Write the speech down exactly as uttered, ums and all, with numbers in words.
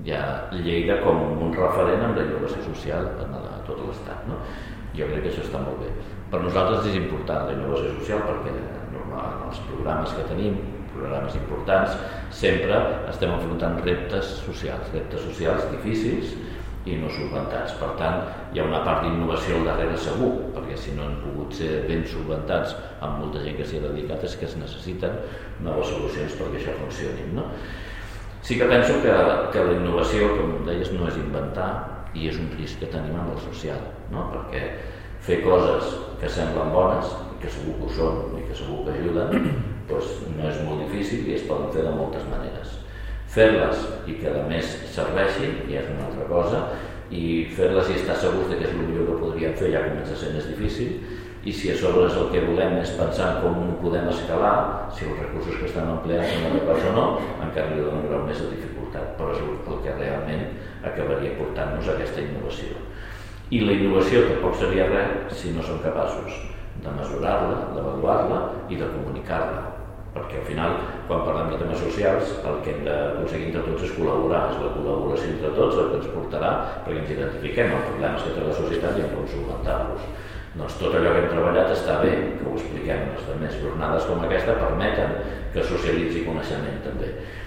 hi ha Lleida com un referent en la innovació social a tot l'estat, no? Jo crec que això està molt bé. Per nosaltres és important la innovació social perquè en els programes que tenim, programes importants, sempre estem enfrontant reptes socials, reptes socials difícils i no solventats. Per tant, hi ha una part d'innovació al darrere segur, perquè si no han pogut ser ben solventats amb molta gent que s'hi ha dedicat és que es necessiten noves solucions perquè això funcioni, no? Sí que penso que, que la innovació, com deies, no és inventar i és un risc que tenim amb el social, no? Perquè fer coses que semblen bones i que segur que ho són i que segur que ajuden, doncs no és molt difícil i es poden fer de moltes maneres. Fer-les i que a més serveixin ja és una altra cosa, i fer-les i estar segurs que és el millor que podríem fer ja comença a ser més difícil, i si a sobre el que volem és pensar en com ho podem escalar, si els recursos que estan empleats són adequats o no, encara li donen grau més de dificultat, però és el que realment acabaria portant-nos a aquesta innovació. I la innovació tampoc seria res si no som capaços de mesurar-la, d'avaluar-la i de comunicar-la. Perquè al final, quan parlem de temes socials, el que hem d'aconseguir entre tots és col·laborar. És la col·laboració entre tots el que ens portarà perquè ens identifiquem els problemes que té la societat i en com solventar-los. Doncs tot allò que hem treballat està bé, que ho expliquem a les altres. Jornades com aquesta permeten que socialitzi coneixement també.